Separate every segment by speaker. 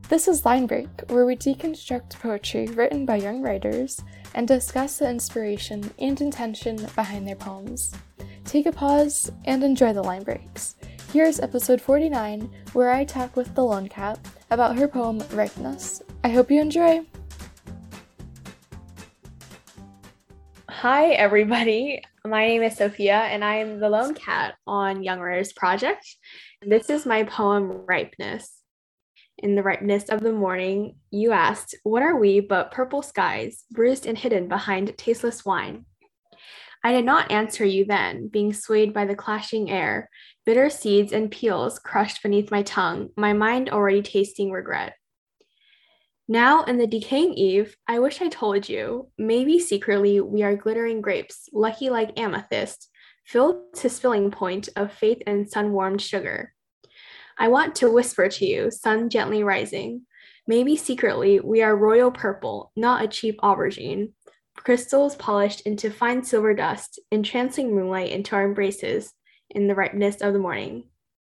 Speaker 1: This is Line Break, where we deconstruct poetry written by young writers and discuss the inspiration and intention behind their poems. Take a pause and enjoy the line breaks. Here's episode 49, where I talk with the Lone Cat about her poem Ripeness. I hope you enjoy!
Speaker 2: Hi, everybody. My name is Sophia, and I am the Lone Cat on Young Writers Project. This is my poem, Ripeness. In the ripeness of the morning, you asked, what are we but purple skies, bruised and hidden behind tasteless wine? I did not answer you then, being swayed by the clashing air, bitter seeds and peels crushed beneath my tongue, my mind already tasting regret. Now, in the decaying eve, I wish I told you, maybe secretly we are glittering grapes, lucky like amethyst, filled to spilling point of faith and sun-warmed sugar. I want to whisper to you, sun gently rising, maybe secretly we are royal purple, not a cheap aubergine, crystals polished into fine silver dust, entrancing moonlight into our embraces in the ripeness of the morning.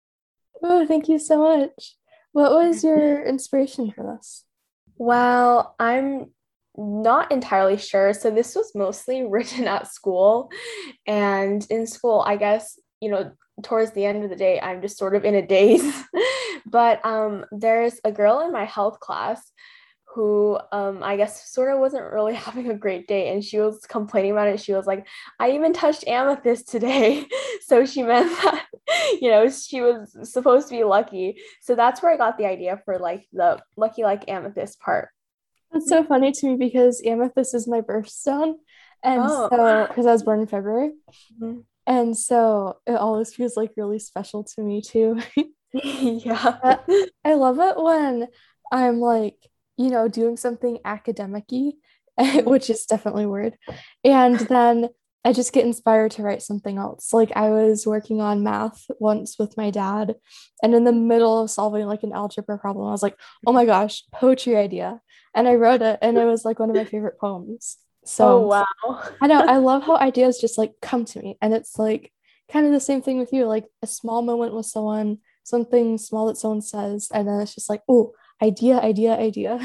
Speaker 1: Oh, thank you so much. What was your inspiration for this?
Speaker 2: Well, I'm not entirely sure. So this was mostly written at school. And in school, I guess, towards the end of the day, I'm just sort of in a daze. But there's a girl in my health class who I guess sort of wasn't really having a great day, and she was complaining about it. She was like, I even touched amethyst today. So she meant that, she was supposed to be lucky. So that's where I got the idea for like the lucky like amethyst part.
Speaker 1: It's so funny to me because amethyst is my birthstone. And
Speaker 2: Oh.
Speaker 1: so, because I was born in February.
Speaker 2: Mhm.
Speaker 1: And so it always feels like really special to me too.
Speaker 2: Yeah.
Speaker 1: But I love it when I'm like, doing something academic-y,
Speaker 2: Mhm.
Speaker 1: which is definitely weird. And then I just get inspired to write something else. Like I was working on math once with my dad, and in the middle of solving like an algebra problem, I was like, oh my gosh, poetry idea. And I wrote it, and it was like one of my favorite poems.
Speaker 2: Oh,
Speaker 1: So
Speaker 2: wow.
Speaker 1: I know I love how ideas just like come to me, and it's like kind of the same thing with you, like a small moment with someone, something small that someone says, and then it's just like, oh, idea, idea, idea.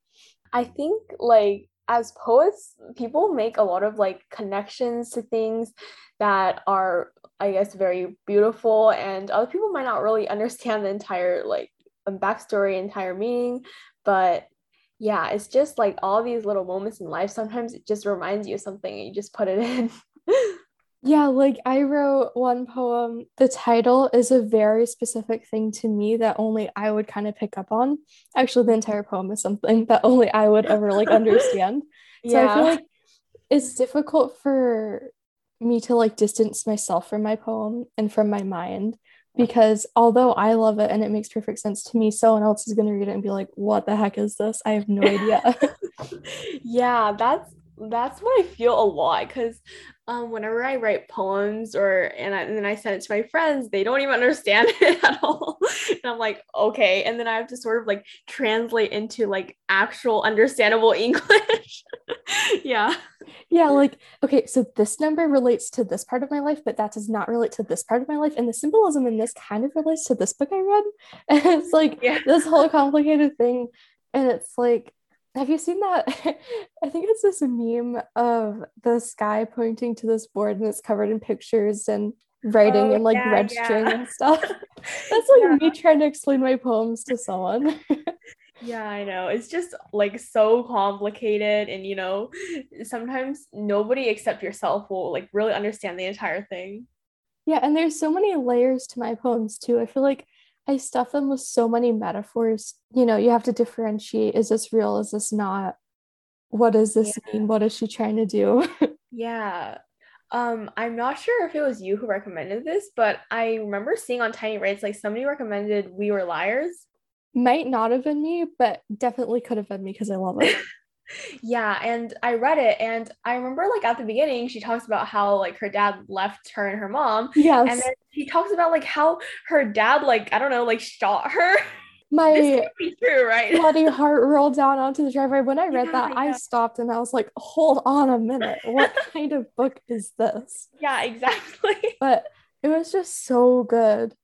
Speaker 2: I think like as poets, people make a lot of like connections to things that are, I guess, very beautiful, and other people might not really understand the entire like backstory, entire meaning. But yeah, it's just like all these little moments in life. Sometimes it just reminds you of something and you just put it in.
Speaker 1: Yeah, like I wrote one poem. The title is a very specific thing to me that only I would kind of pick up on. Actually, the entire poem is something that only I would ever like understand. So I feel
Speaker 2: Yeah.
Speaker 1: like it's difficult for me to like distance myself from my poem and from my mind because although I love it and it makes perfect sense to me, someone else is going to read it and be like, what the heck is this? I have no idea.
Speaker 2: Yeah, that's what I feel a lot because whenever I write poems and then I send it to my friends, they don't even understand it at all. And I'm like, okay. And then I have to sort of like translate into like actual understandable English. Yeah.
Speaker 1: Yeah, like, okay, so this number relates to this part of my life, but that does not relate to this part of my life. And the symbolism in this kind of relates to this book I read. And it's like
Speaker 2: Yeah.
Speaker 1: this whole complicated thing. And it's like, have you seen that? I think it's this meme of the sky pointing to this board and it's covered in pictures and writing
Speaker 2: Oh,
Speaker 1: and like
Speaker 2: yeah,
Speaker 1: red string
Speaker 2: yeah.
Speaker 1: and stuff. That's
Speaker 2: Yeah.
Speaker 1: like me trying to explain my poems to someone.
Speaker 2: Yeah, I know. It's just like so complicated and sometimes nobody except yourself will like really understand the entire thing.
Speaker 1: Yeah, and there's so many layers to my poems too. I feel like I stuff them with so many metaphors. You have to differentiate, is this real? Is this not? What does
Speaker 2: Yeah.
Speaker 1: this mean? What is she trying to do?
Speaker 2: Yeah. I'm not sure if it was you who recommended this, but I remember seeing on Tiny Writes like somebody recommended We Were Liars.
Speaker 1: Might not have been me, but definitely could have been me because I love it.
Speaker 2: Yeah, and I read it and I remember like at the beginning she talks about how like her dad left her and her mom, and
Speaker 1: Yes,
Speaker 2: then she talks about like how her dad like I don't know like shot her. This
Speaker 1: my
Speaker 2: can't be true, right?
Speaker 1: bloody heart rolled down onto the driveway. When I read
Speaker 2: Yeah,
Speaker 1: that, I
Speaker 2: yeah.
Speaker 1: stopped and I was like, hold on a minute. What kind of book is this?
Speaker 2: Yeah, exactly.
Speaker 1: But it was just so good.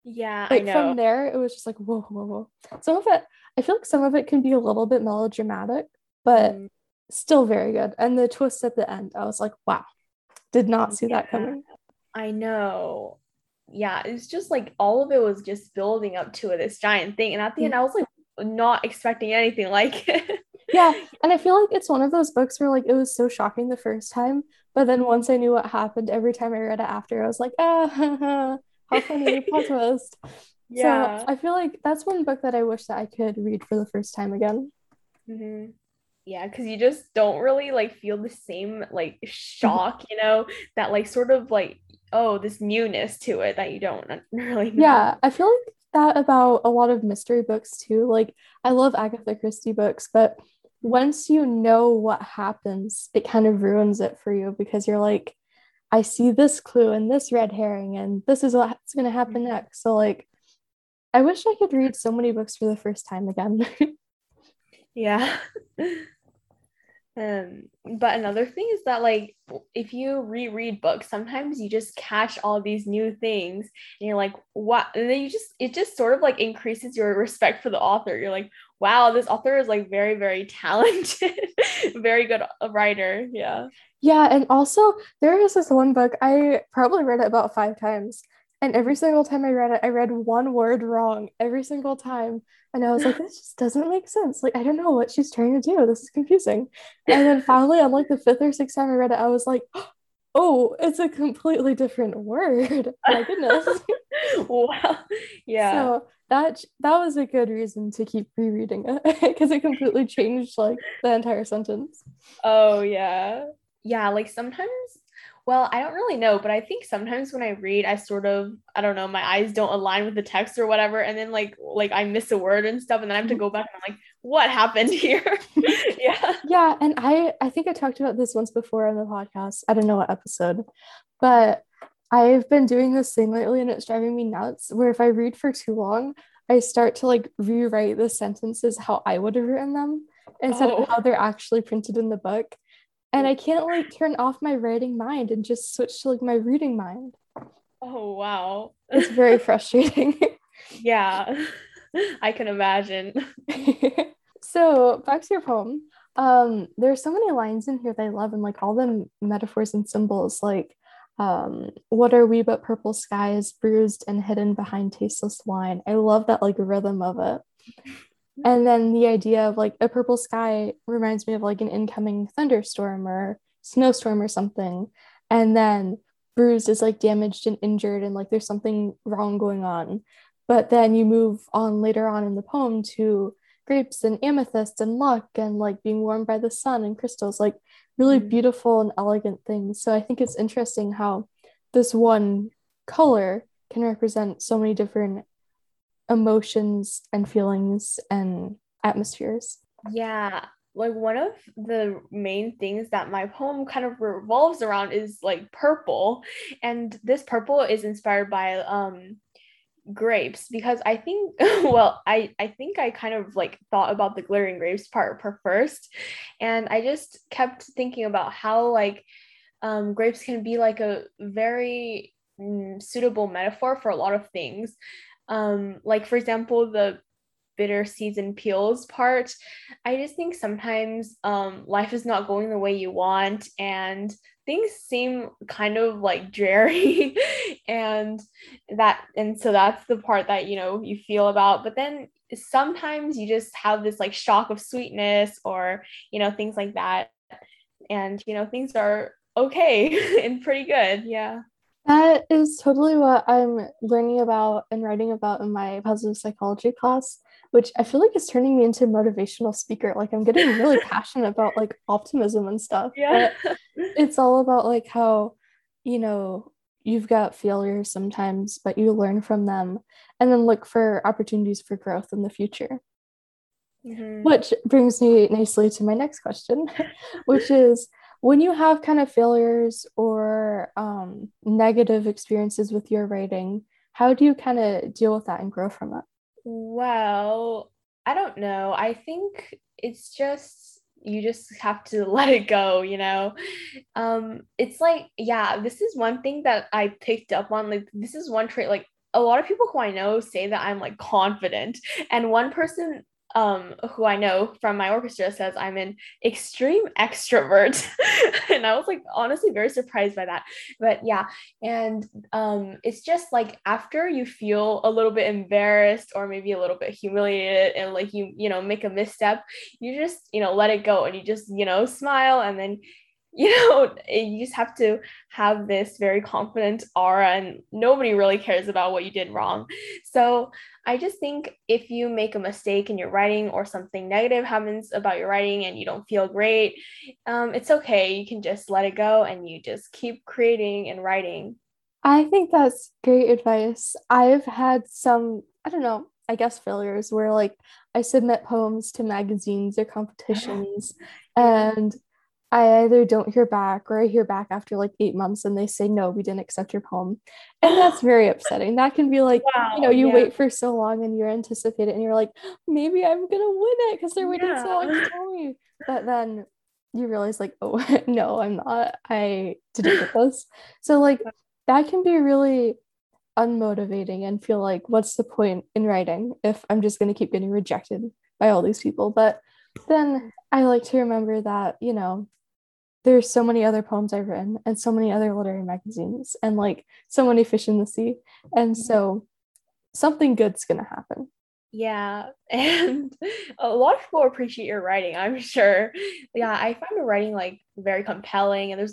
Speaker 2: Yeah, I
Speaker 1: Like from
Speaker 2: know.
Speaker 1: there, it was just like, whoa, whoa, whoa. Some of it, I feel like some of it can be a little bit melodramatic, but
Speaker 2: Mm,
Speaker 1: still very good. And the twist at the end, I was like, wow, did not see that
Speaker 2: yeah,
Speaker 1: coming.
Speaker 2: I know. Yeah, it's just like all of it was just building up to this giant thing. And at the end, I was like not expecting anything like it.
Speaker 1: Yeah, and I feel like it's one of those books where like it was so shocking the first time, but then once I knew what happened, every time I read it after, I was like, ah, how funny, plot twist. So
Speaker 2: Yeah.
Speaker 1: I feel like that's one book that I wish that I could read for the first time again.
Speaker 2: Hmm. Yeah, because you just don't really like feel the same like shock, that like sort of like, oh, this newness to it that you don't really know.
Speaker 1: Yeah, I feel like that about a lot of mystery books too. Like, I love Agatha Christie books, but once you know what happens, it kind of ruins it for you because you're like, I see this clue and this red herring, and this is what's going to happen
Speaker 2: Mhm.
Speaker 1: next. So, like, I wish I could read so many books for the first time again.
Speaker 2: Yeah. But another thing is that like if you reread books, sometimes you just catch all these new things and you're like, what? And then it just sort of like increases your respect for the author. You're like, wow, this author is like very, very talented, very good writer. Yeah.
Speaker 1: Yeah, and also there is this one book, I probably read it about 5 times. And every single time I read it, I read one word wrong every single time. And I was like, this just doesn't make sense. Like, I don't know what she's trying to do. This is confusing. And then finally, on like the fifth or sixth time I read it, I was like, oh, it's a completely different word. My goodness.
Speaker 2: Wow. Yeah.
Speaker 1: So that was a good reason to keep rereading it because it completely changed like the entire sentence.
Speaker 2: Oh, yeah. Yeah, like sometimes, well, I don't really know, but I think sometimes when I read, I sort of, I don't know, my eyes don't align with the text or whatever, and then like I miss a word and stuff, and then I have to go back and I'm like, what happened here? Yeah.
Speaker 1: Yeah, and I think I talked about this once before on the podcast. I don't know what episode, but I've been doing this thing lately and it's driving me nuts where if I read for too long, I start to like rewrite the sentences how I would have written them instead of
Speaker 2: Oh.
Speaker 1: how they're actually printed in the book. And I can't like turn off my writing mind and just switch to like my reading mind.
Speaker 2: Oh, wow.
Speaker 1: It's very frustrating.
Speaker 2: Yeah. I can imagine.
Speaker 1: So back to your poem. There's so many lines in here that I love and like all the metaphors and symbols like what are we but purple skies bruised and hidden behind tasteless wine. I love that like rhythm of it. And then the idea of like a purple sky reminds me of like an incoming thunderstorm or snowstorm or something. And then bruised is like damaged and injured and like there's something wrong going on. But then you move on later on in the poem to grapes and amethyst and luck and like being warmed by the sun and crystals, like really
Speaker 2: Mhm.
Speaker 1: beautiful and elegant things. So I think it's interesting how this one color can represent so many different emotions and feelings and atmospheres.
Speaker 2: Yeah, like one of the main things that my poem kind of revolves around is like purple. And this purple is inspired by grapes because I think well, I think I kind of like thought about the glittering grapes part first. And I just kept thinking about how like grapes can be like a very suitable metaphor for a lot of things. Like for example, the bitter seeds and peels part, I just think sometimes life is not going the way you want and things seem kind of like dreary and so that's the part that you feel about, but then sometimes you just have this like shock of sweetness or things like that, and things are okay and pretty good. Yeah.
Speaker 1: That is totally what I'm learning about and writing about in my positive psychology class, which I feel like is turning me into a motivational speaker. Like I'm getting really passionate about like optimism and stuff,
Speaker 2: Yeah.
Speaker 1: but it's all about like how, you know, you've got failures sometimes, but you learn from them and then look for opportunities for growth in the future.
Speaker 2: Hmm.
Speaker 1: Which brings me nicely to my next question, which is when you have kind of failures or negative experiences with your writing, how do you kind of deal with that and grow from it?
Speaker 2: Well, I don't know. I think it's just you just have to let it go. It's like, yeah, this is one thing that I picked up on. Like, this is one trait, like a lot of people who I know say that I'm like confident. And one person who I know from my orchestra says I'm an extreme extrovert. And I was like honestly very surprised by that. But yeah, and it's just like after you feel a little bit embarrassed or maybe a little bit humiliated and like you know make a misstep, you just you know let it go and you just you know smile and then you know, you just have to have this very confident aura, and nobody really cares about what you did wrong. So I just think if you make a mistake in your writing or something negative happens about your writing and you don't feel great, it's okay. You can just let it go and you just keep creating and writing.
Speaker 1: I think that's great advice. I've had some, I don't know, I guess failures where like I submit poems to magazines or competitions
Speaker 2: Yeah.
Speaker 1: and I either don't hear back or I hear back after like 8 months and they say, no, we didn't accept your poem. And that's very upsetting. That can be like,
Speaker 2: Wow.
Speaker 1: you
Speaker 2: Yeah.
Speaker 1: wait for so long and you're anticipated and you're like, maybe I'm gonna win it because they're waiting so long to
Speaker 2: Yeah.
Speaker 1: tell me. But then you realize like, oh no, I'm not. I didn't get this. So like that can be really unmotivating and feel like, what's the point in writing if I'm just going to keep getting rejected by all these people? But then I like to remember that, there's so many other poems I've written and so many other literary magazines and like so many fish in the sea. And so something good's going to happen.
Speaker 2: Yeah, and a lot of people appreciate your writing, I'm sure. Yeah, I find the writing like very compelling, and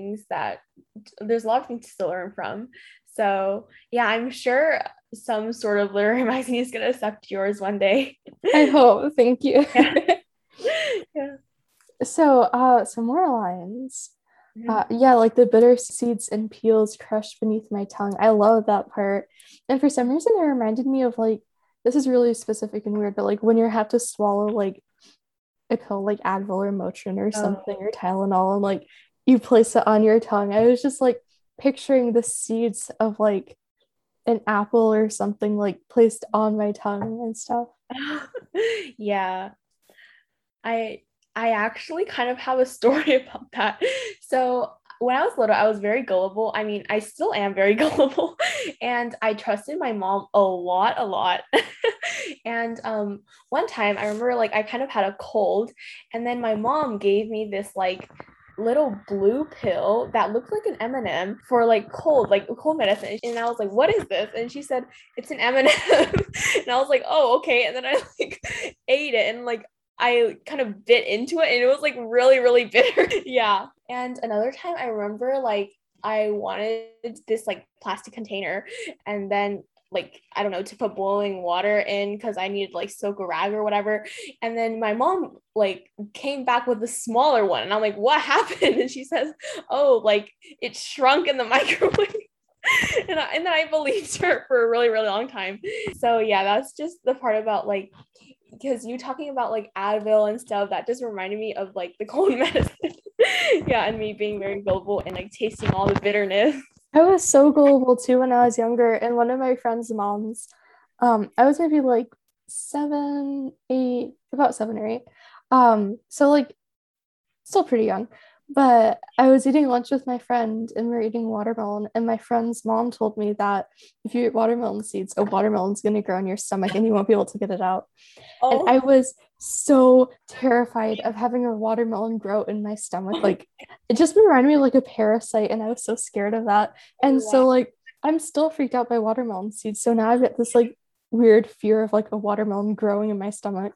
Speaker 2: there's a lot of things to learn from. So yeah, I'm sure some sort of literary magazine is gonna accept yours one day.
Speaker 1: I hope. Thank you.
Speaker 2: Yeah. Yeah.
Speaker 1: So, some more lines.
Speaker 2: Mhm.
Speaker 1: Yeah, like the bitter seeds and peels crushed beneath my tongue. I love that part. And for some reason, it reminded me of like, this is really specific and weird, but like when you have to swallow like a pill like Advil or Motrin or something
Speaker 2: Oh,
Speaker 1: or Tylenol and like you place it on your tongue. I was just like picturing the seeds of like an apple or something like placed on my tongue and stuff.
Speaker 2: yeah. I I actually kind of have a story about that. So when I was little, I was very gullible. I mean, I still am very gullible, and I trusted my mom a lot. And one time I remember like I kind of had a cold, and then my mom gave me this like little blue pill that looked like an M&M for like cold medicine. And I was like, "What is this?" And she said, "It's an M&M." And I was like, "Oh, okay." And then I like ate it and like I kind of bit into it and it was like really, really bitter. Yeah. And another time I remember like I wanted this like plastic container and then like I don't know to put boiling water in because I needed like soak a rag or whatever. And then my mom like came back with a smaller one and I'm like, what happened? And she says, oh, like it shrunk in the microwave. And then I believed her for a really, really long time. So yeah, that's just the part about like because you talking about like Advil and stuff, that just reminded me of like the cold medicine. Yeah, and me being very gullible and like tasting all the bitterness.
Speaker 1: I was so gullible too when I was younger, and one of my friends' moms, I was maybe like 7, 8, about 7 or 8. So like still pretty young. But I was eating lunch with my friend and we were eating watermelon. And my friend's mom told me that if you eat watermelon seeds, a watermelon's going to grow in your stomach and you won't be able to get it out. And I
Speaker 2: Oh,
Speaker 1: was so terrified of having a watermelon grow in my stomach. Like it just reminded me of like a parasite. And I was so scared of that. And
Speaker 2: wow.
Speaker 1: so, like, I'm still freaked out by watermelon seeds. So now I've got this like weird fear of like a watermelon growing in my stomach.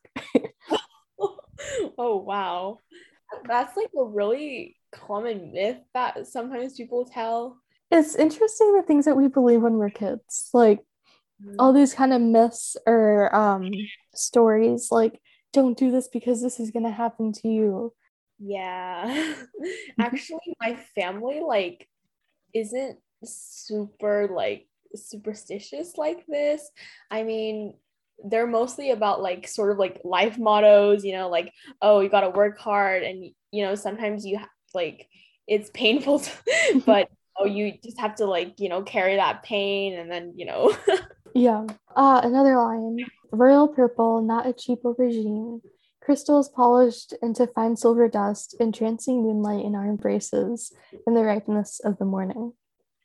Speaker 2: Oh, wow. That's like a really common myth that sometimes people tell.
Speaker 1: It's interesting the things that we believe when we're kids. Like,
Speaker 2: Mm.
Speaker 1: all these kind of myths or stories like don't do this because this is going to happen to you.
Speaker 2: Yeah. Actually, my family like isn't super like superstitious like this. I mean, they're mostly about like sort of like life mottos, you know, like oh, you got to work hard and you know, sometimes like it's painful but oh, you just have to like, you know, carry that pain and then, you know.
Speaker 1: Yeah. Another line. Royal purple, not a cheap aubergine. Crystals polished into fine silver dust, entrancing moonlight in our embraces in the ripeness of the morning.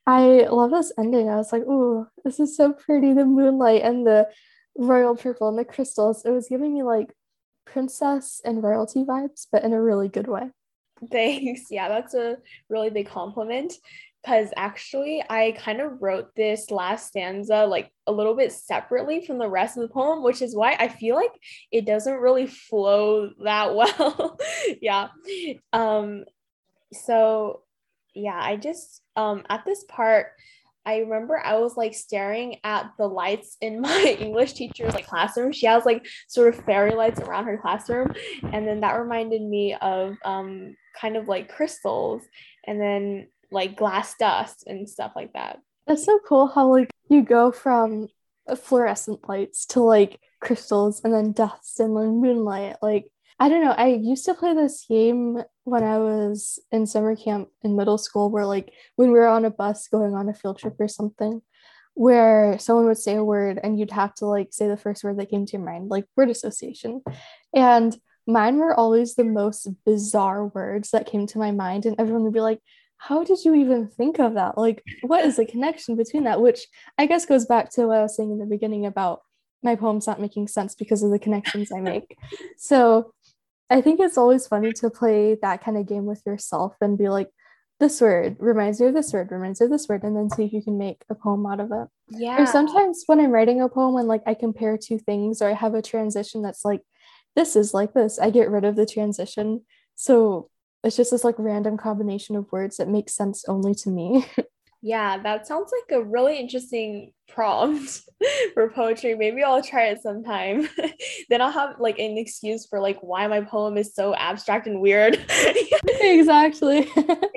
Speaker 1: I love this ending. I was like, ooh, this is so pretty. The moonlight and the royal purple and the crystals. It was giving me like princess and royalty vibes, but in a really good way.
Speaker 2: Thanks. Yeah, that's a really big compliment. Because actually, I kind of wrote this last stanza like a little bit separately from the rest of the poem, which is why I feel like it doesn't really flow that well. Yeah. Um, so yeah, I just at this part, I remember I was like staring at the lights in my English teacher's like classroom. She has like sort of fairy lights around her classroom, and then that reminded me of kind of like crystals and then like glass dust and stuff like that.
Speaker 1: That's so cool how like you go from fluorescent lights to like crystals and then dust and then moonlight. Like I don't know. I used to play this game when I was in summer camp in middle school where like when we were on a bus going on a field trip or something, where someone would say a word and you'd have to like say the first word that came to your mind, like word association. And mine were always the most bizarre words that came to my mind, and everyone would be like, how did you even think of that? Like, what is the connection between that? Which I guess goes back to what I was saying in the beginning about my poems not making sense because of the connections I make. So I think it's always funny to play that kind of game with yourself and be like, this word reminds me of this word, reminds me of this word, and then see if you can make a poem out of it. Or
Speaker 2: Yeah.
Speaker 1: sometimes when I'm writing a poem and like I compare two things or I have a transition that's like, this is like this, I get rid of the transition. So it's just this like random combination of words that makes sense only to me.
Speaker 2: Yeah, that sounds like a really interesting prompt for poetry. Maybe I'll try it sometime. Then I'll have like an excuse for like why my poem is so abstract and weird.
Speaker 1: Exactly.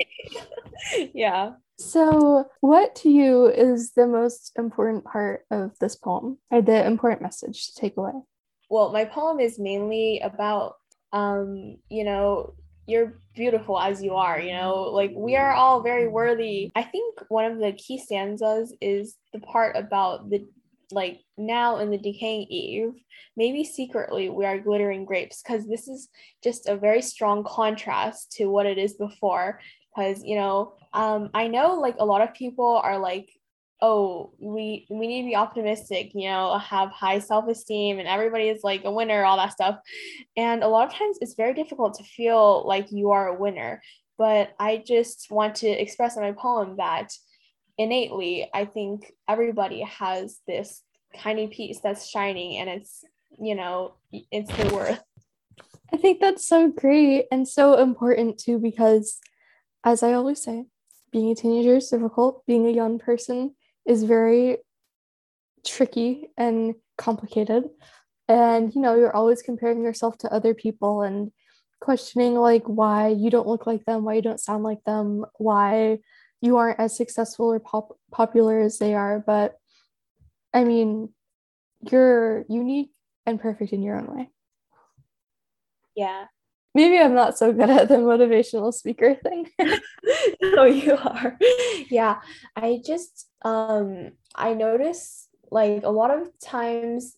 Speaker 2: Yeah.
Speaker 1: So, what to you is the most important part of this poem, or the important message to take away?
Speaker 2: Well, my poem is mainly about you know, you're beautiful as you are, you know, like we are all very worthy. I think one of the key stanzas is the part about the like now in the decaying eve, maybe secretly we are glittering grapes, because this is just a very strong contrast to what it is before. Because I know like a lot of people are like, oh, we need to be optimistic, you know, have high self-esteem and everybody is like a winner, all that stuff. And a lot of times it's very difficult to feel like you are a winner. But I just want to express in my poem that innately I think everybody has this tiny piece that's shining, and it's, it's their worth.
Speaker 1: I think that's so great and so important too, because as I always say, being a teenager is difficult. Being a young person is very tricky and complicated. And, you're always comparing yourself to other people and questioning like why you don't look like them, why you don't sound like them, why you aren't as successful or popular as they are. But I mean, you're unique and perfect in your own way.
Speaker 2: Yeah.
Speaker 1: Maybe I'm not so good at the motivational speaker thing.
Speaker 2: No, you are. Yeah. I notice like a lot of times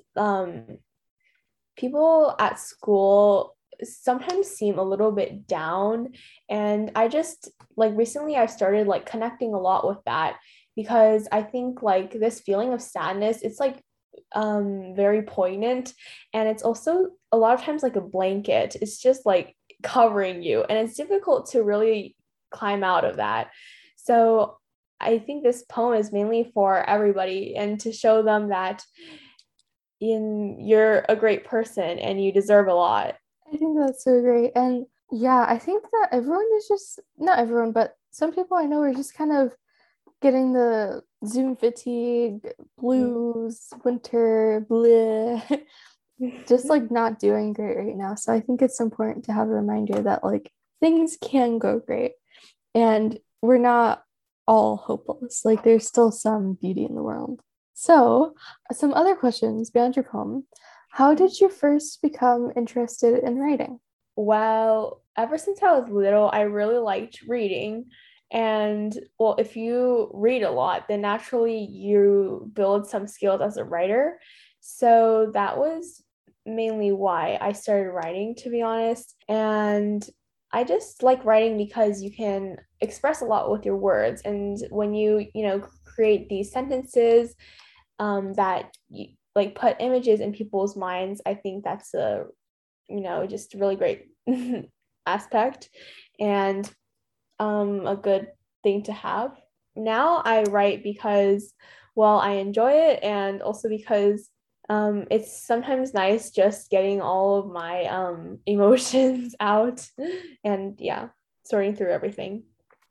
Speaker 2: people at school sometimes seem a little bit down, and I just like recently I've started like connecting a lot with that, because I think like this feeling of sadness, it's like very poignant, and it's also a lot of times like a blanket. It's just like covering you, and it's difficult to really climb out of that. So I think this poem is mainly for everybody, and to show them that you're a great person and you deserve a lot.
Speaker 1: I think that's so great. And yeah, I think that everyone is just, not everyone, but some people I know are just kind of getting the Zoom fatigue, blues, winter, bleh, just like not doing great right now. So I think it's important to have a reminder that like things can go great and we're not all hopeless. Like there's still some beauty in the world. So, some other questions beyond your poem. How did you first become interested in writing?
Speaker 2: Well, ever since I was little, I really liked reading. And well, if you read a lot, then naturally you build some skills as a writer. So that was mainly why I started writing, to be honest. And I just like writing because you can express a lot with your words. And when you create these sentences that you like put images in people's minds, I think that's just a really great aspect and a good thing to have. Now I write because, well, I enjoy it, and also because it's sometimes nice just getting all of my emotions out and yeah, sorting through everything.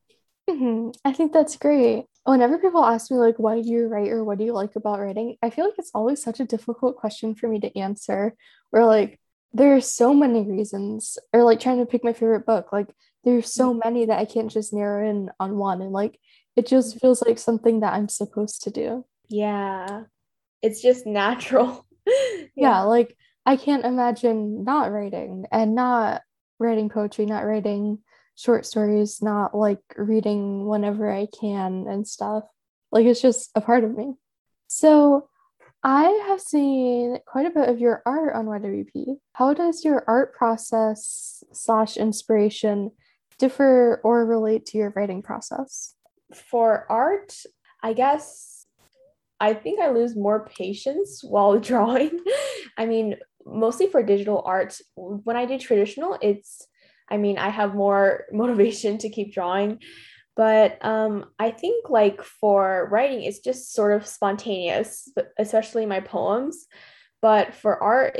Speaker 1: I think that's great. Whenever people ask me like why do you write or what do you like about writing, I feel like it's always such a difficult question for me to answer. Where like there are so many reasons, or like trying to pick my favorite book, like there's so many that I can't just narrow in on one, and like it just feels like something that I'm supposed to do.
Speaker 2: Yeah, it's just natural. Yeah.
Speaker 1: Yeah, like I can't imagine not writing and not writing poetry, not writing short stories, not like reading whenever I can and stuff. Like it's just a part of me. So I have seen quite a bit of your art on YWP. How does your art process slash inspiration differ or relate to your writing process?
Speaker 2: For art, I guess I think I lose more patience while drawing. I mean, mostly for digital art. When I do traditional, I have more motivation to keep drawing. But I think like for writing, it's just sort of spontaneous, especially my poems. But for art,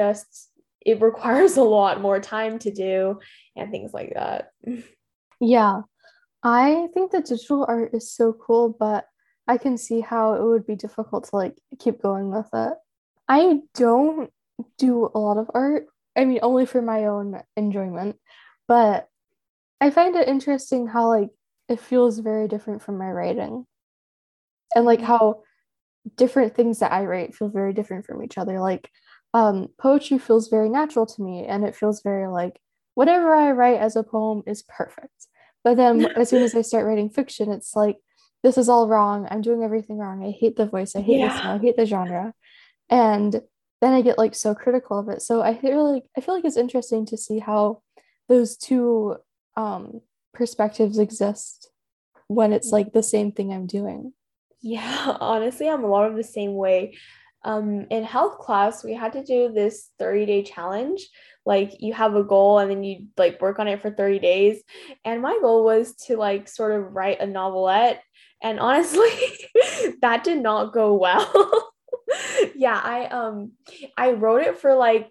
Speaker 2: it requires a lot more time to do and things like that.
Speaker 1: Yeah, I think that digital art is so cool, but I can see how it would be difficult to like keep going with it. I don't do a lot of art. I mean, only for my own enjoyment, but I find it interesting how like it feels very different from my writing and like how different things that I write feel very different from each other. Like poetry feels very natural to me and it feels very like whatever I write as a poem is perfect. But then as soon as I start writing fiction, it's like this is all wrong. I'm doing everything wrong. I hate the voice. I hate the
Speaker 2: Yeah.
Speaker 1: style. I hate the genre. And then I get like so critical of it. So I feel like it's interesting to see how those two perspectives exist when it's like the same thing I'm doing.
Speaker 2: Yeah, honestly, I'm a lot of the same way. In health class, we had to do this 30-day challenge. Like you have a goal and then you like work on it for 30 days. And my goal was to like sort of write a novelette. And honestly, that did not go well. Yeah, I wrote it for like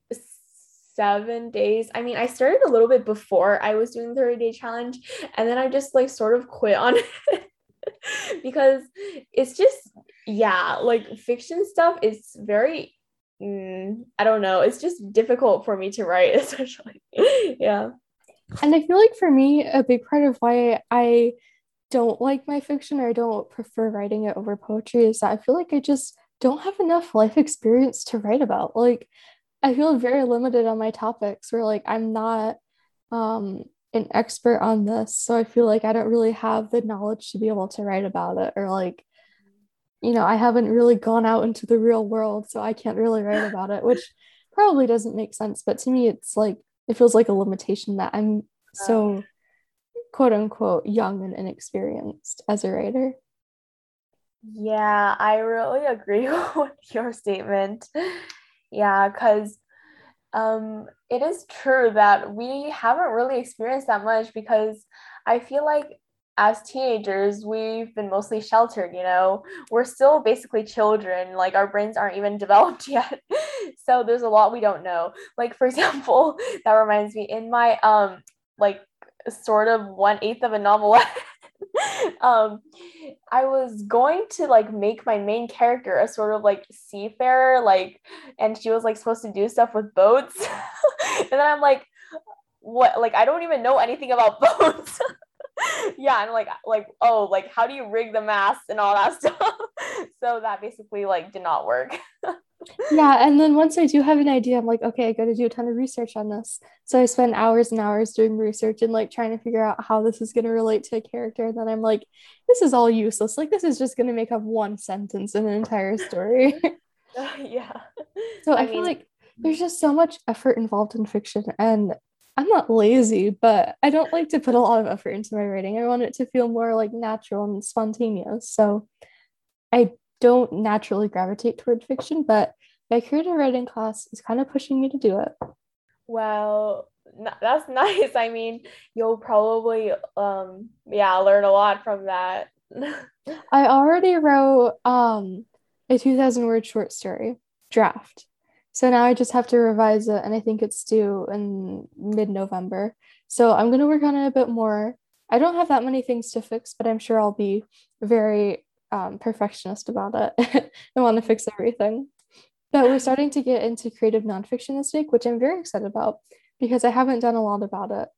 Speaker 2: 7 days. I mean, I started a little bit before I was doing the 30-day challenge, and then I just like sort of quit on it because it's just, yeah, like fiction stuff is very, I don't know, it's just difficult for me to write, especially. Yeah.
Speaker 1: And I feel like for me, a big part of why I don't like my fiction or I don't prefer writing it over poetry is that I feel like I just don't have enough life experience to write about. Like, I feel very limited on my topics where like I'm not an expert on this. So I feel like I don't really have the knowledge to be able to write about it or like, I haven't really gone out into the real world, so I can't really write about it, which probably doesn't make sense. But to me, it's like it feels like a limitation that I'm so quote unquote young and inexperienced as a writer.
Speaker 2: Yeah, I really agree with your statement. Yeah, because it is true that we haven't really experienced that much because I feel like as teenagers, we've been mostly sheltered, you know. We're still basically children, like our brains aren't even developed yet. So there's a lot we don't know. Like for example, that reminds me in my like sort of 1/8 of a novel um I was going to like make my main character a sort of like seafarer, like, and she was like supposed to do stuff with boats. And then I'm like, what? Like, I don't even know anything about boats. Yeah, and like, oh, like, how do you rig the mast and all that stuff? So that basically like did not work.
Speaker 1: Yeah, and then once I do have an idea, I'm like, okay, I got to do a ton of research on this. So I spend hours and hours doing research and like trying to figure out how this is going to relate to a character. And then I'm like, this is all useless. Like, this is just going to make up one sentence in an entire story.
Speaker 2: Yeah.
Speaker 1: So
Speaker 2: I
Speaker 1: I feel
Speaker 2: mean,
Speaker 1: like there's just so much effort involved in fiction. And I'm not lazy, but I don't like to put a lot of effort into my writing. I want it to feel more like natural and spontaneous. So I don't naturally gravitate toward fiction, but my creative writing class is kind of pushing me to do it.
Speaker 2: Well, that's nice. I mean, you'll probably yeah, learn a lot from that.
Speaker 1: I already wrote a 2000 word short story draft. So now I just have to revise it and I think it's due in mid-November. So I'm going to work on it a bit more. I don't have that many things to fix, but I'm sure I'll be very perfectionist about it. I want to fix everything. But we're starting to get into creative nonfiction this week, which I'm very excited about because I haven't done a lot about it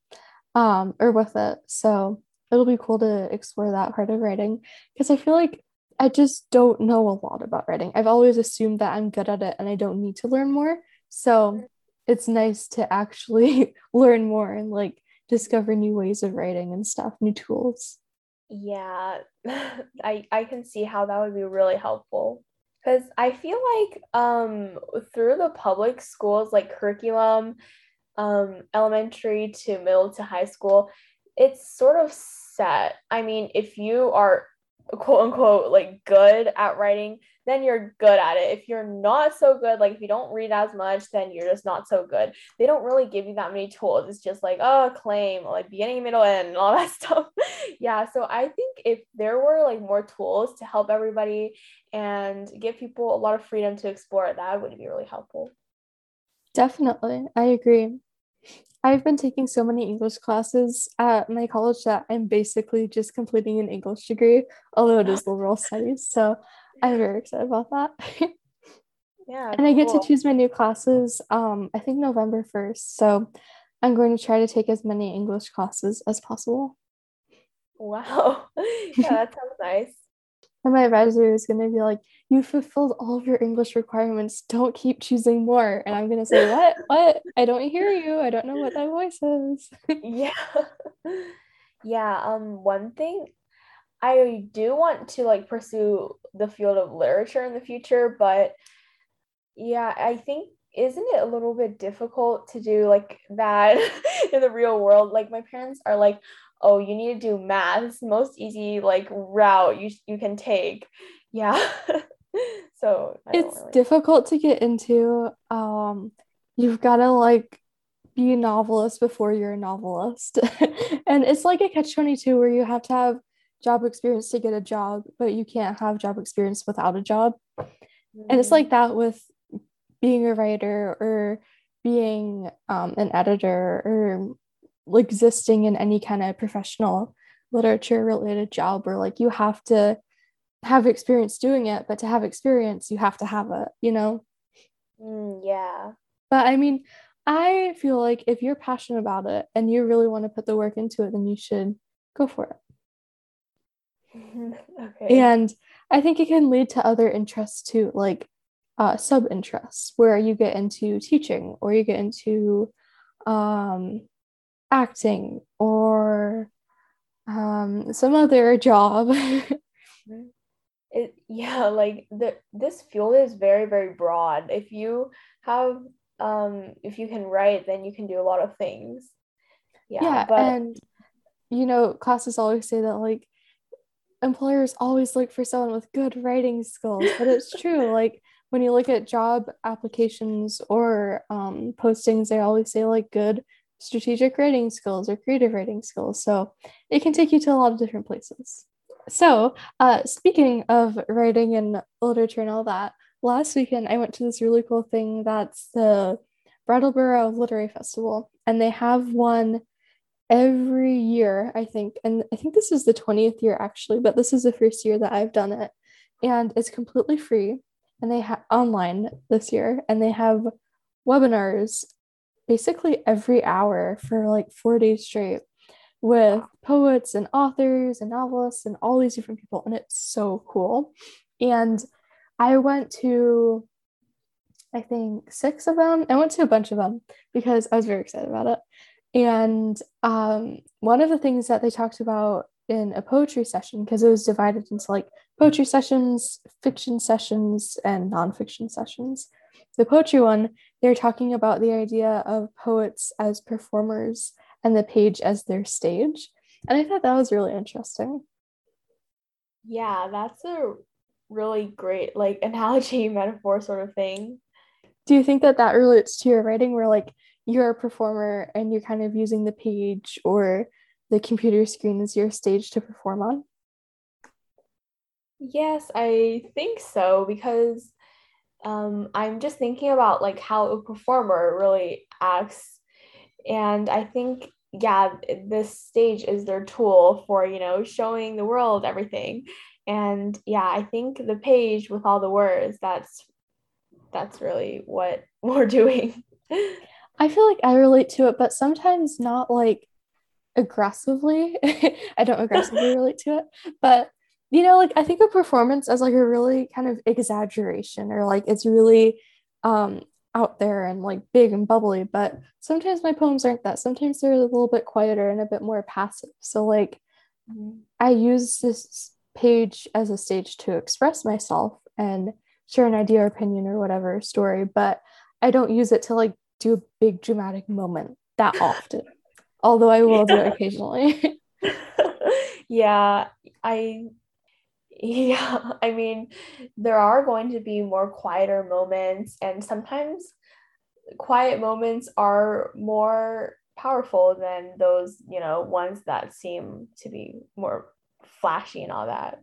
Speaker 1: or with it. So it'll be cool to explore that part of writing because I feel like I just don't know a lot about writing. I've always assumed that I'm good at it and I don't need to learn more. So it's nice to actually learn more and like discover new ways of writing and stuff, new tools.
Speaker 2: Yeah, I can see how that would be really helpful. Because I feel like through the public schools like curriculum, elementary to middle to high school, it's sort of set. I mean, if you are quote unquote like good at writing, then you're good at it. If you're not so good, like if you don't read as much, then you're just not so good. They don't really give you that many tools. It's just like, oh, claim, like beginning, middle, end, and all that stuff. Yeah. So I think if there were like more tools to help everybody and give people a lot of freedom to explore, that would be really helpful.
Speaker 1: Definitely. I agree. I've been taking so many English classes at my college that I'm basically just completing an English degree, although it is liberal studies. So I'm very excited about that.
Speaker 2: Yeah,
Speaker 1: And I get to
Speaker 2: cool.
Speaker 1: choose my new classes, I think November 1st. So I'm going to try to take as many English classes as possible.
Speaker 2: Wow. Yeah, that sounds nice.
Speaker 1: And my advisor is going to be like, you fulfilled all of your English requirements. Don't keep choosing more. And I'm going to say, what? What? I don't hear you. I don't know what that voice is.
Speaker 2: Yeah. Yeah, one thing I do want to like pursue the field of literature in the future, but yeah, I think isn't it a little bit difficult to do like that in the real world? Like my parents are like, "Oh, you need to do math. It's the most easy like route you can take." Yeah. So I don't
Speaker 1: It's
Speaker 2: really.
Speaker 1: difficult to get into. You've got to like be a novelist before you're a novelist. And it's like a catch-22 where you have to have job experience to get a job, but you can't have job experience without a job. And it's like
Speaker 2: Mm,
Speaker 1: that with being a writer or being an editor or existing in any kind of professional literature related job where like you have to have experience doing it, but to have experience, you have to have it, you know?
Speaker 2: yeah.
Speaker 1: But I mean, I feel like if you're passionate about it and you really want to put the work into it, then you should go for it.
Speaker 2: Okay.
Speaker 1: And I think it can lead to other interests too, like sub interests, where you get into teaching or you get into um, acting or some other job.
Speaker 2: Yeah, like this field is very, very broad. Have if you can write, then you can do a lot of things. Yeah,
Speaker 1: Yeah,
Speaker 2: but
Speaker 1: and classes always say that like employers always look for someone with good writing skills, but it's true. Like when you look at job applications or postings, they always say like good strategic writing skills or creative writing skills. So it can take you to a lot of different places. So, speaking of writing and literature and all that, last weekend I went to this really cool thing that's the Brattleboro Literary Festival, and they have one every year, I think. And I think this is the 20th year actually, but this is the first year that I've done it. And it's completely free. And they have online this year, and they have webinars basically every hour for like 4 days straight with poets and authors and novelists and all these different people. And it's so cool. And I went to, I think, six of them. I went to a bunch of them because I was very excited about it. And one of the things that they talked about in a poetry session, because it was divided into like poetry sessions, fiction sessions, and nonfiction sessions. The poetry one, they're talking about the idea of poets as performers and the page as their stage. And I thought that was really interesting.
Speaker 2: Yeah, that's a really great like analogy metaphor sort of thing.
Speaker 1: Do you think that that relates to your writing where like you're a performer and you're kind of using the page or the computer screen as your stage to perform on?
Speaker 2: Yes, I think so because I'm just thinking about like how a performer really acts, and I think yeah, this stage is their tool for, showing the world everything. And yeah, I think the page with all the words, that's really what we're doing.
Speaker 1: I feel like I relate to it, but sometimes not like aggressively. I don't aggressively relate to it, but like I think of performance as like a really kind of exaggeration or like it's really um out there and like big and bubbly, but sometimes my poems aren't that. Sometimes they're a little bit quieter and a bit more passive. So like
Speaker 2: Mhm.
Speaker 1: I use this page as a stage to express myself and share an idea or opinion or whatever story, but I don't use it to like do a big dramatic moment that often, although I will do it occasionally.
Speaker 2: Yeah, I yeah, I mean, there are going to be more quieter moments, and sometimes quiet moments are more powerful than those, ones that seem to be more flashy and all that.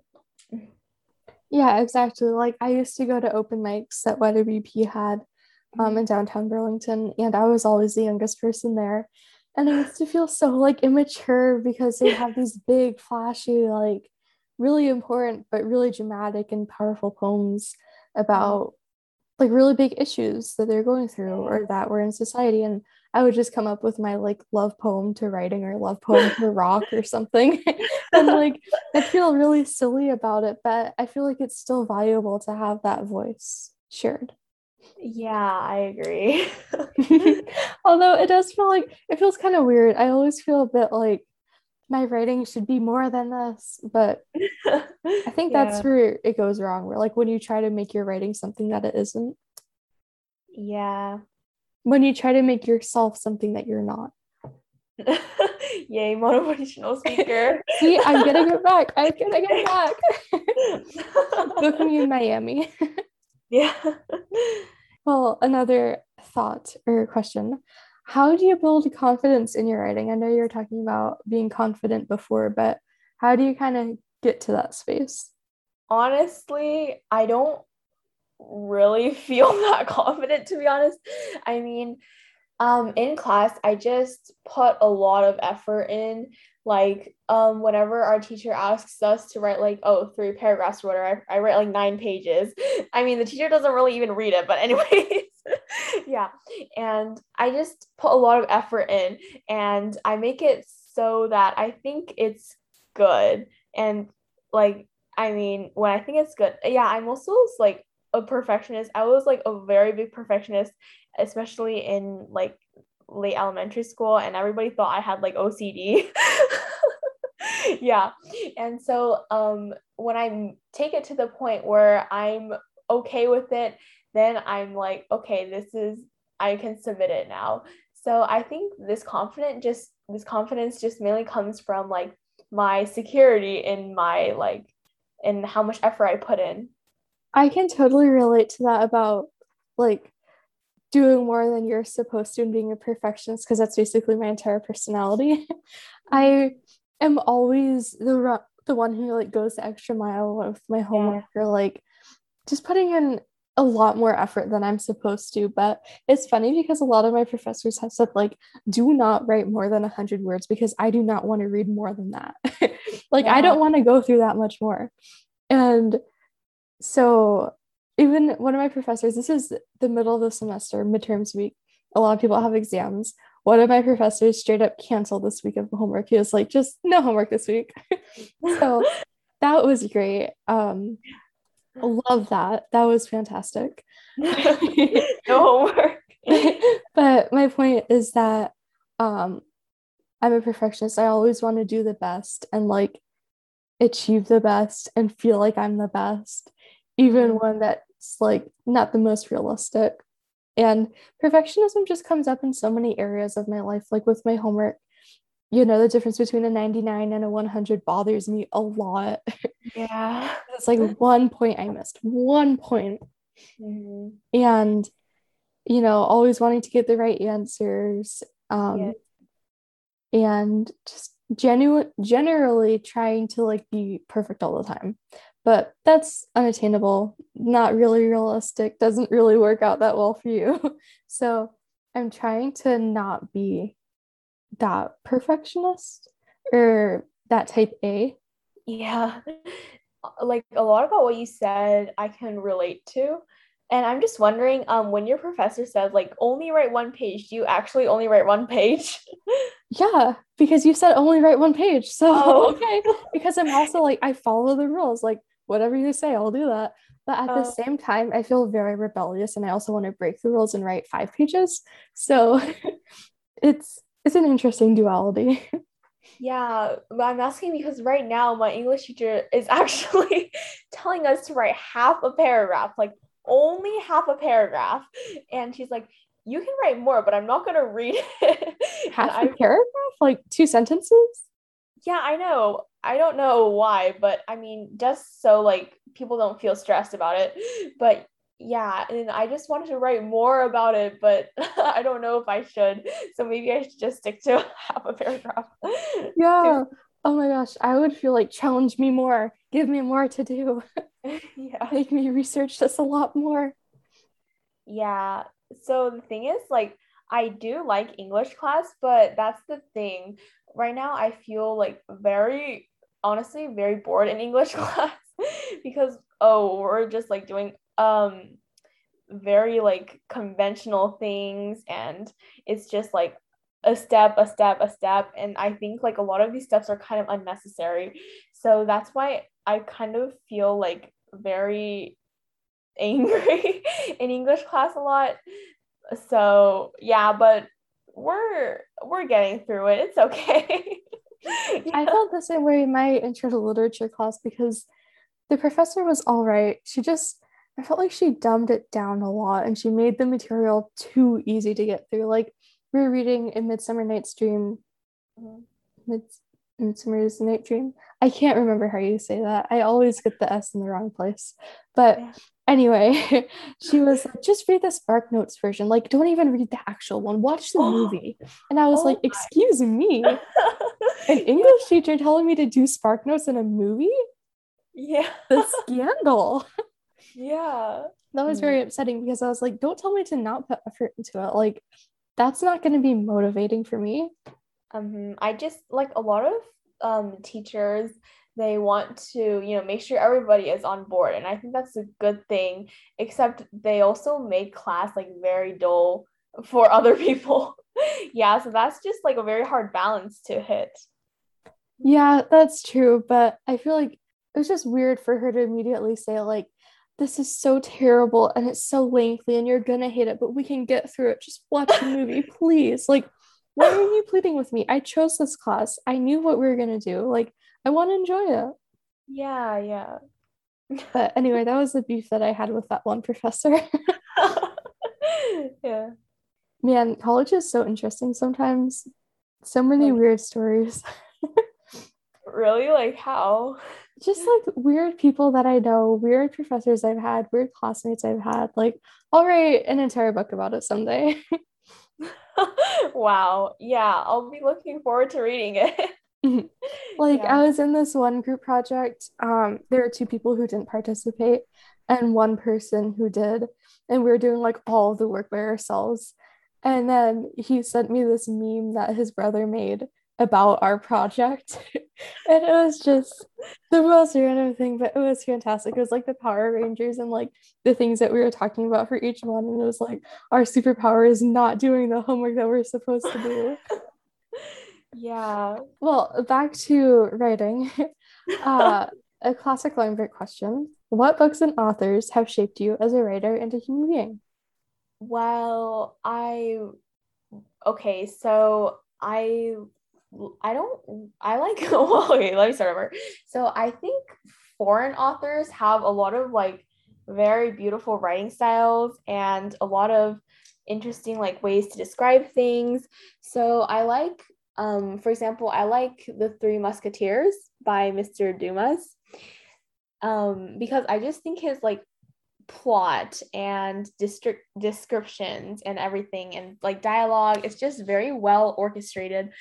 Speaker 1: Yeah, exactly. Like I used to go to open mics that YWP had in downtown Burlington, and I was always the youngest person there. And I used to feel so like immature because they'd have these big, flashy, like really important but really dramatic and powerful poems about like really big issues that they're going through or that were in society. And I would just come up with my like love poem to writing or love poem to rock or something. And like I'd feel really silly about it, but I feel like it's still valuable to have that voice shared.
Speaker 2: Yeah, I agree.
Speaker 1: Although it does feel like it feels kind of weird. I always feel a bit like my writing should be more than this, but I think
Speaker 2: Yeah.
Speaker 1: that's where it goes wrong, where like when you try to make your writing something that it isn't,
Speaker 2: Yeah.
Speaker 1: when you try to make yourself something that you're not.
Speaker 2: Yay, motivational speaker.
Speaker 1: See, I'm getting it back. I'm getting it back. Book me in Miami.
Speaker 2: Yeah.
Speaker 1: Well, another thought or question. How do you build confidence in your writing? I know you were talking about being confident before, but how do you kind of get to that space?
Speaker 2: Honestly, I don't really feel that confident, to be honest. I mean, in class, I just put a lot of effort in. Like, whenever our teacher asks us to write like, oh, 3 paragraphs or whatever, I write like 9 pages. I mean, the teacher doesn't really even read it, but anyways, yeah. And I just put a lot of effort in, and I make it so that I think it's good. And like, I mean, when I think it's good, yeah, I'm also like a perfectionist. I was like a very big perfectionist, especially in like late elementary school, and everybody thought I had like OCD. Yeah. And so when I take it to the point where I'm okay with it, then I'm like, okay, I can submit it now. So I think this confidence just mainly comes from like my security in my like in how much effort I put in.
Speaker 1: I can totally relate to that about like doing more than you're supposed to and being a perfectionist because that's basically my entire personality. I am always the one who like goes the extra mile with my
Speaker 2: Yeah.
Speaker 1: homework or like just putting in a lot more effort than I'm supposed to. But it's funny because a lot of my professors have said like, do not write more than 100 words because I do not want to read more than that. Like I
Speaker 2: Yeah.
Speaker 1: don't want to go through that much more. And so even one of my professors, this is the middle of the semester, midterms week. A lot of people have exams. One of my professors straight up canceled this week of homework. He was like, just no homework this week. So that was great. Love that. That was fantastic.
Speaker 2: No homework.
Speaker 1: But my point is that um I'm a perfectionist. I always want to do the best and like achieve the best and feel like I'm the best, even
Speaker 2: Mhm.
Speaker 1: when that's like not the most realistic. And perfectionism just comes up in so many areas of my life, like with my homework. The difference between a 99 and a 100 bothers me a lot.
Speaker 2: Yeah.
Speaker 1: It's like one point I missed, one point.
Speaker 2: Mm-hmm.
Speaker 1: And, always wanting to get the right answers.
Speaker 2: Yeah.
Speaker 1: And just generally trying to like be perfect all the time. But that's unattainable, not really realistic, doesn't really work out that well for you. So I'm trying to not be that perfectionist or that type A.
Speaker 2: Yeah. Like a lot about what you said, I can relate to. And I'm just wondering, when your professor said like only write one page, do you actually only write one page?
Speaker 1: Yeah, because you said only write one page. So,
Speaker 2: Oh.
Speaker 1: okay. Because I'm also like, I follow the rules. Like, whatever you say, I'll do that. But at the
Speaker 2: Uh,
Speaker 1: same time, I feel very rebellious and I also want to break the rules and write 5 pages. So it's an interesting duality.
Speaker 2: yeah, but I'm asking because right now my English teacher is actually telling us to write half a paragraph, like only half a paragraph. And she's like, you can write more, but I'm not gonna read it. And
Speaker 1: Half a
Speaker 2: I'm
Speaker 1: paragraph, like 2 sentences.
Speaker 2: yeah, I know. I don't know why, but I mean, just so like people don't feel stressed about it. But yeah, and I just wanted to write more about it, but I don't know if I should. So maybe I should just stick to half a paragraph.
Speaker 1: Yeah. Oh my gosh, I would feel like challenge me more, give me more to do,
Speaker 2: Yeah.
Speaker 1: make me research this a lot more.
Speaker 2: Yeah. So the thing is, like, I do like English class, but that's the thing. Right now, I feel like very, honestly, very bored in English class because, oh, we're just like doing very like conventional things, and it's just like a step, a step, a step. And I think like a lot of these steps are kind of unnecessary. So that's why I kind of feel like very angry in English class a lot. So yeah, but we're getting through it. It's okay.
Speaker 1: I
Speaker 2: Yeah.
Speaker 1: felt the same way in my intro to literature class because the professor was all right. I felt like she dumbed it down a lot and she made the material too easy to get through. Like we were reading A Midsummer Night's Dream,
Speaker 2: Mhm.
Speaker 1: Mid Midsummer's Night Dream. I can't remember how you say that. I always get the S in the wrong place. But
Speaker 2: Yeah.
Speaker 1: anyway, she was like, just read the Spark Notes version. Like, don't even read the actual one. Watch the movie. And I was like,
Speaker 2: Oh
Speaker 1: excuse me, an
Speaker 2: yeah.
Speaker 1: English teacher telling me to do Spark Notes in a movie?
Speaker 2: Yeah.
Speaker 1: The scandal.
Speaker 2: Yeah.
Speaker 1: That was
Speaker 2: Mm.
Speaker 1: very upsetting because I was like, don't tell me to not put effort into it. Like, that's not going to be motivating for me.
Speaker 2: I just like a lot of teachers, they want to, make sure everybody is on board. And I think that's a good thing, except they also make class like very dull for other people. Yeah, so that's just like a very hard balance to hit.
Speaker 1: Yeah, that's true. But I feel like it was just weird for her to immediately say, like, this is so terrible and it's so lengthy and you're gonna hate it, but we can get through it. Just watch the movie, please. Like, why are you pleading with me? I chose this class. I knew what we were gonna do. Like, I want to enjoy it.
Speaker 2: Yeah, yeah.
Speaker 1: But anyway, that was the beef that I had with that one professor.
Speaker 2: Yeah.
Speaker 1: Man, college is so interesting sometimes. So many
Speaker 2: Like
Speaker 1: weird stories.
Speaker 2: really? Like how?
Speaker 1: Just like weird people that I know, weird professors I've had, weird classmates I've had. Like, I'll write an entire book about it someday.
Speaker 2: Wow. Yeah, I'll be looking forward to reading it.
Speaker 1: Like,
Speaker 2: Yeah.
Speaker 1: I was in this one group project. There were 2 people who didn't participate and one person who did. And we were doing like all of the work by ourselves. And then he sent me this meme that his brother made about our project. And it was just the most random thing, but it was fantastic. It was like the Power Rangers and like the things that we were talking about for each one. And it was like our superpower is not doing the homework that we're supposed to do.
Speaker 2: Yeah.
Speaker 1: Well, back to writing. Uh, a classic line break question. What books and authors have shaped you as a writer and a human being?
Speaker 2: Well, okay, so I don't I like well, okay, let me start over. So I think foreign authors have a lot of like very beautiful writing styles and a lot of interesting like ways to describe things. So I like, for example, I like The Three Musketeers by Mr. Dumas, because I just think his like plot and district descriptions and everything and like dialogue, it's just very well orchestrated.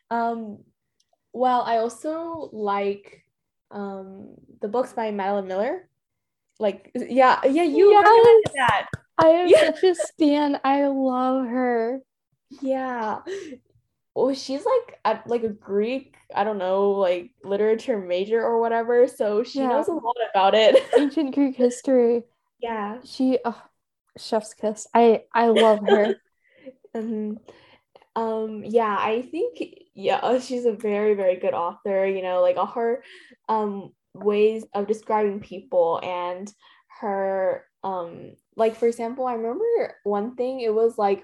Speaker 2: Well, I also like the books by Madeline Miller. Like, yeah, you recommended
Speaker 1: Yes,
Speaker 2: that.
Speaker 1: I am
Speaker 2: Yeah.
Speaker 1: such a stan. I love her.
Speaker 2: Yeah. Oh, she's like a Greek, I don't know, like literature major or whatever. So she
Speaker 1: Yeah,
Speaker 2: knows a lot about it.
Speaker 1: ancient Greek history.
Speaker 2: Yeah.
Speaker 1: She, oh, chef's kiss. I love her.
Speaker 2: Mhm. Yeah, I think yeah, she's a very, very good author, like all her ways of describing people and her like for example, I remember one thing, it was like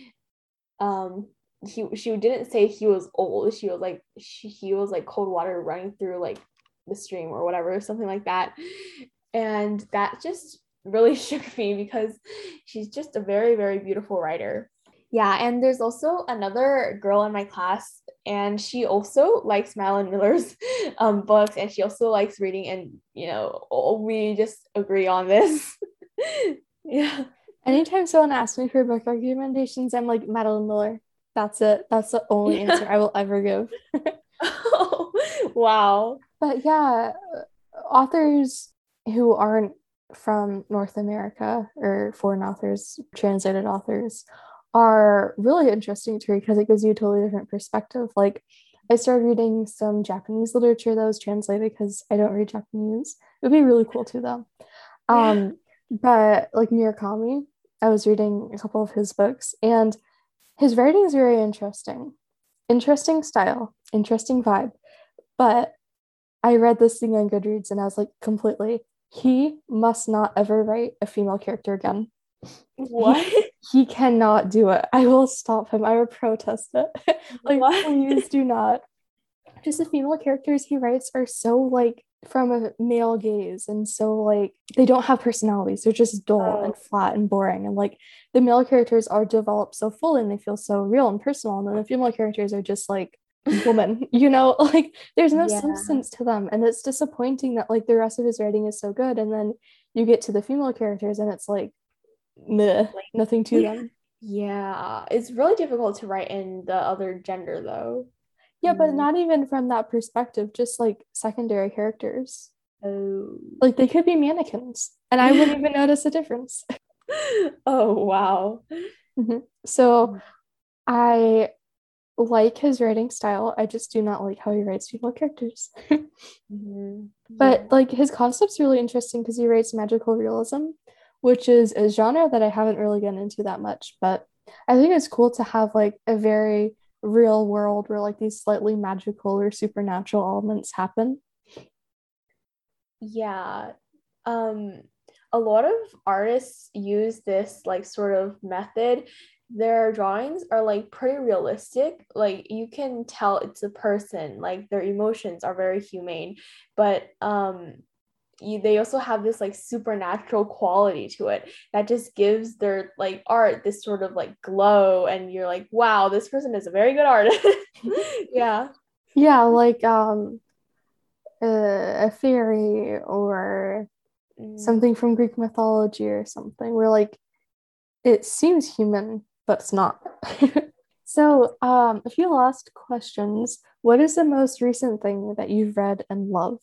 Speaker 2: um she didn't say he was old. She was like he was like cold water running through like the stream or whatever, something like that. And that just really shook me because she's just a very, very beautiful writer. Yeah, and there's also another girl in my class, and she also likes Madeline Miller's books, and she also likes reading, and we just agree on this. Yeah.
Speaker 1: Anytime someone asks me for book recommendations, I'm like Madeline Miller. That's it. That's the only answer
Speaker 2: Yeah.
Speaker 1: I will ever give.
Speaker 2: Oh, wow.
Speaker 1: But yeah, authors who aren't from North America or foreign authors, translated authors, are really interesting to read because it gives you a totally different perspective. Like, I started reading some Japanese literature that was translated because I don't read Japanese. It would be really cool to though.
Speaker 2: Yeah.
Speaker 1: But like Murakami, I was reading a couple of his books, and his writing is very interesting. Interesting style, interesting vibe. But I read this thing on Goodreads and I was like, completely, he must not ever write a female character again. He
Speaker 2: What?
Speaker 1: he cannot do it. I will stop him. I will protest it. Like,
Speaker 2: What?
Speaker 1: please do not. Just the female characters he writes are so like from a male gaze and so like they don't have personalities. They're just dull and
Speaker 2: Oh,
Speaker 1: flat and boring. And like the male characters are developed so full and they feel so real and personal. And then the female characters are just like woman, like there's no
Speaker 2: yeah.
Speaker 1: substance to them. And it's disappointing that like the rest of his writing is so good. And then you get to the female characters and it's like meh, nothing to them.
Speaker 2: Yeah, it's really difficult to write in the other gender though.
Speaker 1: Yeah, but
Speaker 2: Mm.
Speaker 1: not even from that perspective, just like secondary characters.
Speaker 2: Oh.
Speaker 1: Like they could be mannequins and I wouldn't even notice a difference.
Speaker 2: Oh, wow.
Speaker 1: So I like his writing style. I just do not like how he writes female characters.
Speaker 2: Mhm.
Speaker 1: But
Speaker 2: Yeah.
Speaker 1: like his concept's really interesting because he writes magical realism, which is a genre that I haven't really gotten into that much. But I think it's cool to have like a very real world where like these slightly magical or supernatural elements happen.
Speaker 2: Yeah. Um, a lot of artists use this like sort of method. Their drawings are like pretty realistic. Like you can tell it's a person, like their emotions are very humane, but they also have this like supernatural quality to it that just gives their like art this sort of like glow, and you're like, wow, this person is a very good artist. Yeah.
Speaker 1: Yeah, like a fairy or
Speaker 2: Mm.
Speaker 1: something from Greek mythology or something where like it seems human, but it's not. So, a few last questions. What is the most recent thing that you've read and loved?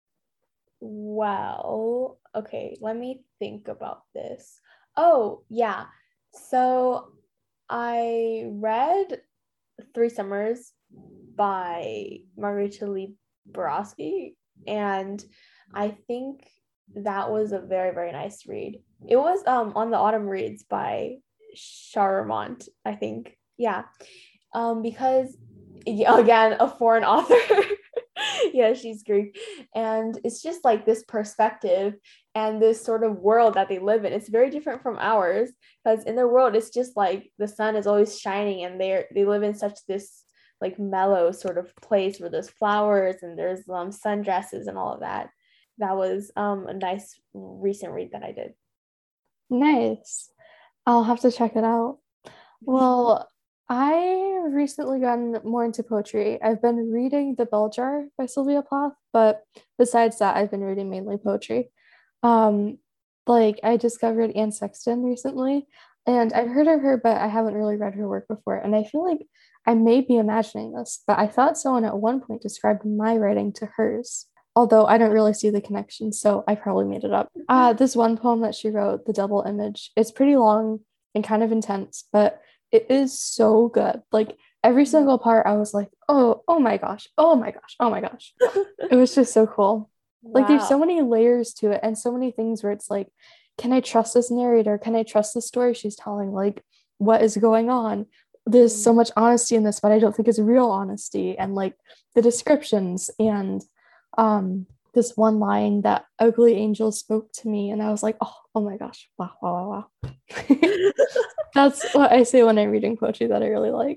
Speaker 2: Well, okay, let me think about this. Oh, yeah. So I read Three Summers by Margarita Lee Borowski, and I think that was a very, very nice read. It was on the Autumn Reads by Charmont, I think. Yeah. Because yeah, again, a foreign author. Yeah, she's Greek. And it's just like this perspective and this sort of world that they live in. It's very different from ours because in their world, it's just like the sun is always shining and they live in such this like mellow sort of place where there's flowers and there's sundresses and all of that. That was a nice recent read that I did.
Speaker 1: Nice. I'll have to check it out. Well, I recently gotten more into poetry. I've been reading The Bell Jar by Sylvia Plath, but besides that, I've been reading mainly poetry. Um, like I discovered Anne Sexton recently, and I've heard of her, but I haven't really read her work before. And I feel like I may be imagining this, but I thought someone at one point described my writing to hers. Although I don't really see the connection, so I probably made it up. This one poem that she wrote, The Double Image, it's pretty long and kind of intense, but it is so good. Like every single part, I was like, oh my gosh, oh my gosh, oh my gosh. It was just so cool. Like there's so
Speaker 2: Wow.
Speaker 1: many layers to it and so many things where it's like, can I trust this narrator? Can I trust the story she's telling? Like, what is going on? There's so
Speaker 2: Mm.
Speaker 1: much honesty in this, but I don't think it's real honesty. And like the descriptions and this one line that Ugly Angel spoke to me, and I was like, oh my gosh, wow, wow, wow, wow. That's what I say when I'm reading poetry that I really like.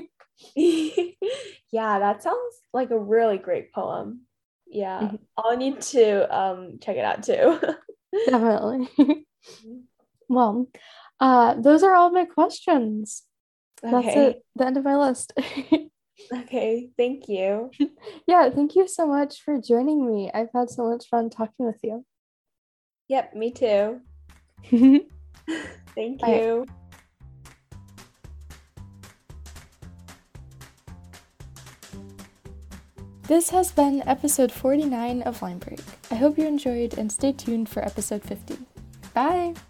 Speaker 2: Yeah, that sounds like a really great poem. Yeah,
Speaker 1: Mhm.
Speaker 2: I'll need to check it out too.
Speaker 1: Definitely. Well, those are all my questions. That's it,
Speaker 2: Okay.
Speaker 1: the end of my list.
Speaker 2: Okay, thank you.
Speaker 1: Yeah, thank you so much for joining me. I've had so much fun talking with you.
Speaker 2: Yep, me too. Thank
Speaker 1: All right.
Speaker 2: you.
Speaker 1: This has been episode 49 of Line Break. I hope you enjoyed and stay tuned for episode 50. Bye!